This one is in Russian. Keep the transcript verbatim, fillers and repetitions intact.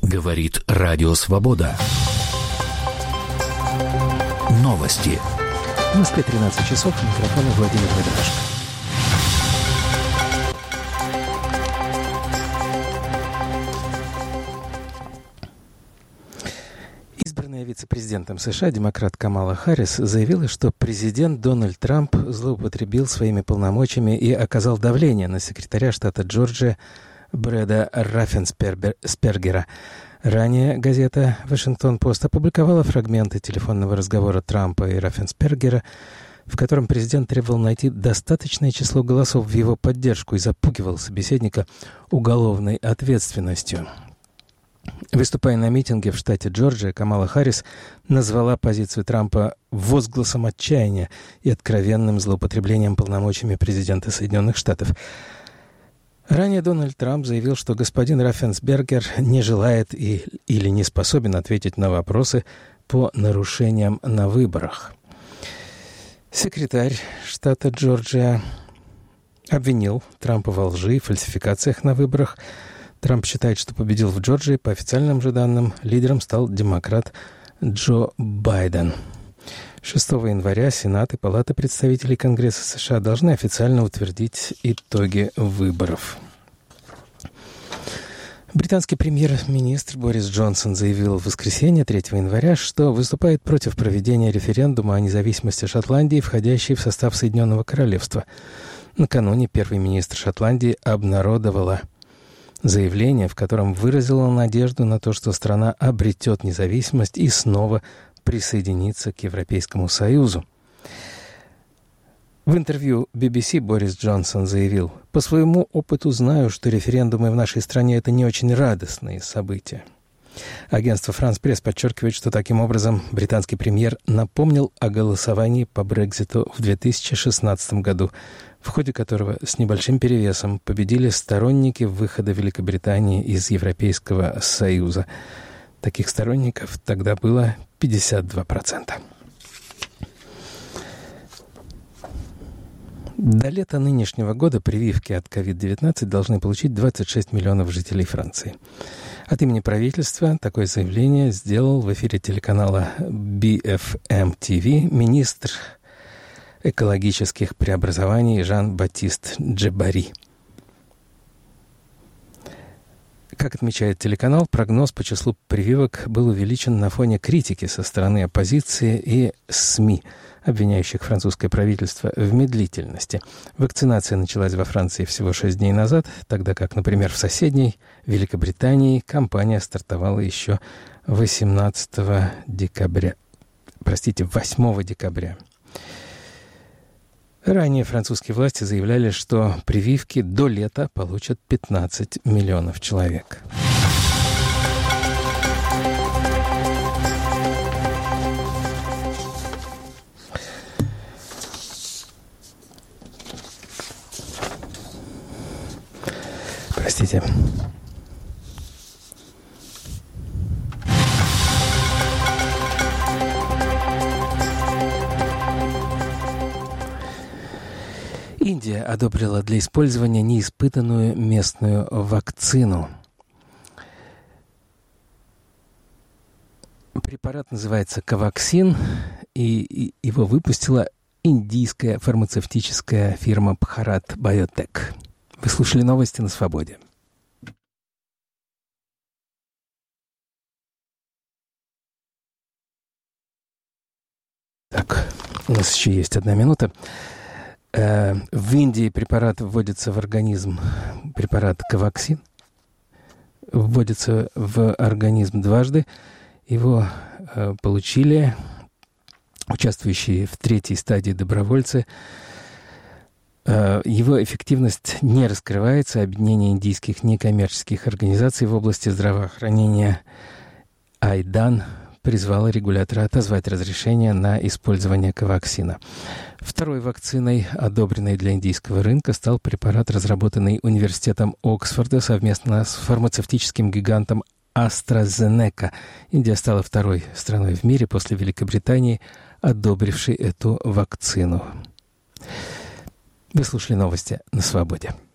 Говорит Радио Свобода. Новости. В Москве тринадцать часов. Микрофон Владимир Медведев. Избранная вице-президентом США демократ Камала Харрис заявила, что президент Дональд Трамп злоупотребил своими полномочиями и оказал давление на секретаря штата Джорджия Брэда Раффенспергера. Ранее газета «Вашингтон-Пост» опубликовала фрагменты телефонного разговора Трампа и Раффенспергера, в котором президент требовал найти достаточное число голосов в его поддержку и запугивал собеседника уголовной ответственностью. Выступая на митинге в штате Джорджия, Камала Харрис назвала позицию Трампа возгласом отчаяния и откровенным злоупотреблением полномочиями президента Соединенных Штатов. Ранее Дональд Трамп заявил, что господин Раффенспергер не желает и, или не способен ответить на вопросы по нарушениям на выборах. Секретарь штата Джорджия обвинил Трампа во лжи и фальсификациях на выборах. Трамп считает, что победил в Джорджии. По официальным же данным, лидером стал демократ Джо Байден. шестого января Сенат и Палата представителей Конгресса США должны официально утвердить итоги выборов. Британский премьер-министр Борис Джонсон заявил в воскресенье, третьего января, что выступает против проведения референдума о независимости Шотландии, входящей в состав Соединенного Королевства. Накануне первый министр Шотландии обнародовала заявление, в котором выразила надежду на то, что страна обретет независимость и снова присоединиться к Европейскому Союзу. В интервью би би си Борис Джонсон заявил: «По своему опыту знаю, что референдумы в нашей стране – это не очень радостные события». Агентство «Франс Пресс» подчеркивает, что таким образом британский премьер напомнил о голосовании по Брекситу в две тысячи шестнадцатом году, в ходе которого с небольшим перевесом победили сторонники выхода Великобритании из Европейского Союза. Таких сторонников тогда было пятьдесят два процента. До лета нынешнего года прививки от ковид девятнадцать должны получить двадцать шесть миллионов жителей Франции. От имени правительства такое заявление сделал в эфире телеканала би эф эм ти ви министр экологических преобразований Жан-Батист Джебари. Как отмечает телеканал, прогноз по числу прививок был увеличен на фоне критики со стороны оппозиции и СМИ, обвиняющих французское правительство в медлительности. Вакцинация началась во Франции всего шесть дней назад, тогда как, например, в соседней Великобритании кампания стартовала еще восемнадцатого декабря. Простите, восьмого декабря. Ранее французские власти заявляли, что прививки до лета получат пятнадцать миллионов человек. Простите. Индия одобрила для использования неиспытанную местную вакцину. Препарат называется Коваксин, и его выпустила индийская фармацевтическая фирма Bharat Biotech. Вы слушали новости на Свободе. Так, у нас еще есть одна минута. В Индии препарат вводится в организм, препарат Коваксин, вводится в организм дважды. Его получили участвующие в третьей стадии добровольцы. Его эффективность не раскрывается. Объединение индийских некоммерческих организаций в области здравоохранения Айдан призвало регулятора отозвать разрешение на использование Коваксина. Второй вакциной, одобренной для индийского рынка, стал препарат, разработанный университетом Оксфорда совместно с фармацевтическим гигантом AstraZeneca. Индия стала второй страной в мире после Великобритании, одобрившей эту вакцину. Вы слушали новости на Свободе.